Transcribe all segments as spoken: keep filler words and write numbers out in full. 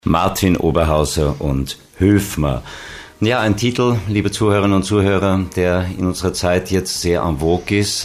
Martin Oberhauser und Höfmer. Ja, ein Titel, liebe Zuhörerinnen und Zuhörer, der in unserer Zeit jetzt sehr en vogue ist.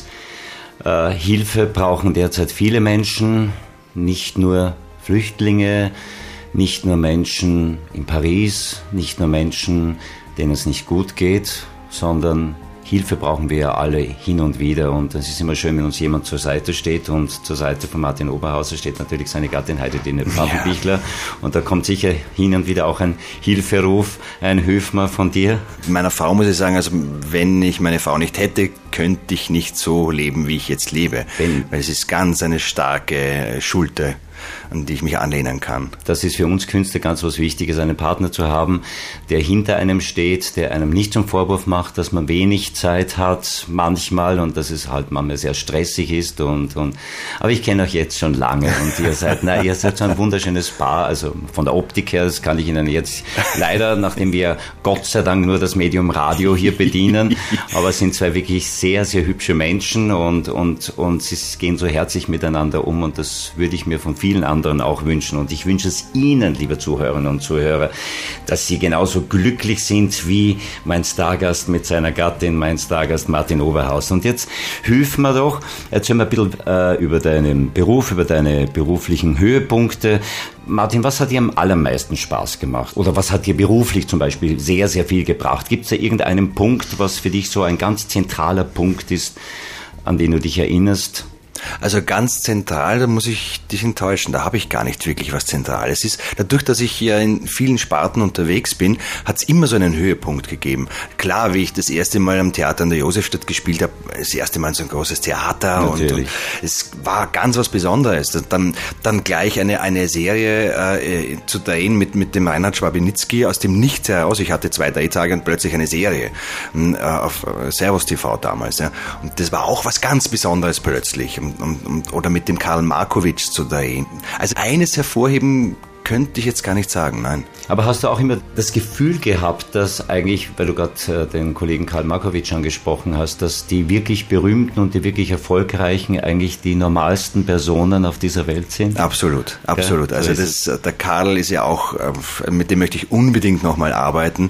Äh, Hilfe brauchen derzeit viele Menschen, nicht nur Flüchtlinge, nicht nur Menschen in Paris, nicht nur Menschen, denen es nicht gut geht, sondern Hilfe brauchen wir ja alle hin und wieder, und es ist immer schön, wenn uns jemand zur Seite steht, und zur Seite von Martin Oberhauser steht natürlich seine Gattin Heidedine Pfannenbichler, ja. Und da kommt sicher hin und wieder auch ein Hilferuf, ein Höfmer von dir. Meiner Frau muss ich sagen, also wenn ich meine Frau nicht hätte, könnte ich nicht so leben, wie ich jetzt lebe, wenn, weil es ist ganz eine starke Schulter, an die ich mich anlehnen kann. Das ist für uns Künstler ganz was Wichtiges, einen Partner zu haben, der hinter einem steht, der einem nicht zum Vorwurf macht, dass man wenig Zeit hat manchmal und dass es halt manchmal sehr stressig ist. Und, und aber ich kenne euch jetzt schon lange und ihr seid, na, ihr seid so ein wunderschönes Paar, also von der Optik her, das kann ich Ihnen jetzt leider, nachdem wir Gott sei Dank nur das Medium Radio hier bedienen, aber es sind zwei wirklich sehr, sehr hübsche Menschen, und, und, und sie gehen so herzlich miteinander um, und das würde ich mir von vielen anderen auch wünschen. Und ich wünsche es Ihnen, liebe Zuhörerinnen und Zuhörer, dass Sie genauso glücklich sind wie mein Stargast mit seiner Gattin, mein Stargast Martin Oberhauser. Und jetzt hilf mir doch, erzähl mir ein bisschen äh, über deinen Beruf, über deine beruflichen Höhepunkte. Martin, was hat dir am allermeisten Spaß gemacht? Oder was hat dir beruflich zum Beispiel sehr, sehr viel gebracht? Gibt es da irgendeinen Punkt, was für dich so ein ganz zentraler Punkt ist, an den du dich erinnerst? Also ganz zentral, da muss ich dich enttäuschen, da habe ich gar nicht wirklich was Zentrales. Es ist, dadurch, dass ich ja in vielen Sparten unterwegs bin, hat es immer so einen Höhepunkt gegeben. Klar, wie ich das erste Mal am Theater in der Josefstadt gespielt habe, das erste Mal so ein großes Theater, und, und es war ganz was Besonderes. Dann, dann gleich eine, eine Serie äh, zu drehen mit, mit dem Reinhard Schwabinitzky aus dem Nichts heraus. Ich hatte zwei Drehtage und plötzlich eine Serie äh, auf Servus T V damals. Ja. Und das war auch was ganz Besonderes plötzlich. Oder mit dem Karl Markowitsch zu drehen. Also eines hervorheben könnte ich jetzt gar nicht sagen, nein. Aber hast du auch immer das Gefühl gehabt, dass eigentlich, weil du gerade den Kollegen Karl Markowitsch angesprochen hast, dass die wirklich berühmten und die wirklich erfolgreichen eigentlich die normalsten Personen auf dieser Welt sind? Absolut, absolut. Ja, so also das, der Karl ist ja auch, mit dem möchte ich unbedingt nochmal arbeiten.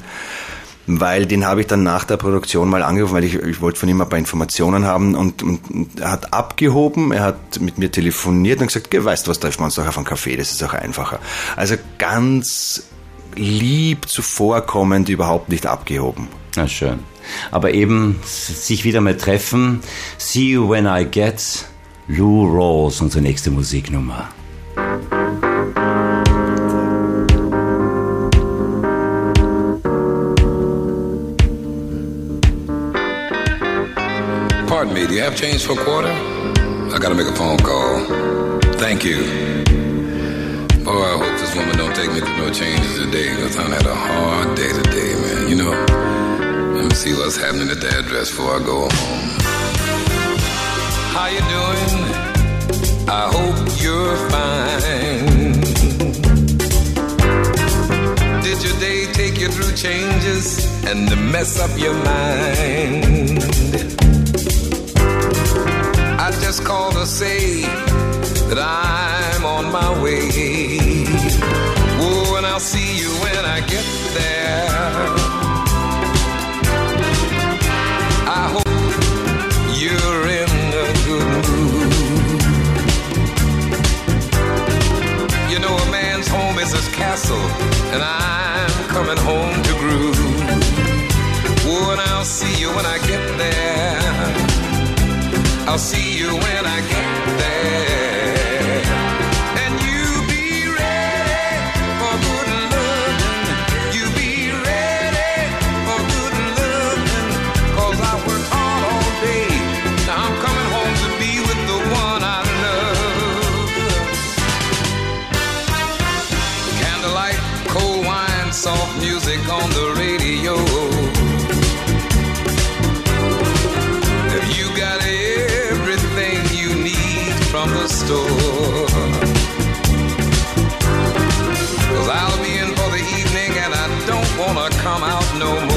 Weil den habe ich dann nach der Produktion mal angerufen, weil ich, ich wollte von ihm ein paar Informationen haben, und, und, und er hat abgehoben, er hat mit mir telefoniert und gesagt, weißt du was, treffen wir uns doch auf einen Kaffee, das ist auch einfacher. Also ganz lieb zuvorkommend, überhaupt nicht abgehoben. Na schön. Aber eben sich wieder mal treffen, See You When I Get, Lou Rawls, unsere nächste Musiknummer. Pardon me, do you have change for a quarter? I gotta make a phone call. Thank you. Boy, I hope this woman don't take me through no changes today, because I've had a hard day today, man. You know, let me see what's happening at the address before I go home. How you doing? I hope you're fine. Did your day take you through changes and to mess up your mind? I just called to say that I'm on my way. Oh, and I'll see you when I get there. I hope you're in a good mood. You know, a man's home is his castle, and I'm coming home to groove. Oh, and I'll see you when I get there. I'll see you when I get there. And you be ready for good loving. You be ready for good loving. 'Cause I worked hard all day. Now I'm coming home to be with the one I love. Candlelight, cold wine, soft music on the radio. You got everything you need from the store. 'Cause I'll be in for the evening and I don't wanna come out no more.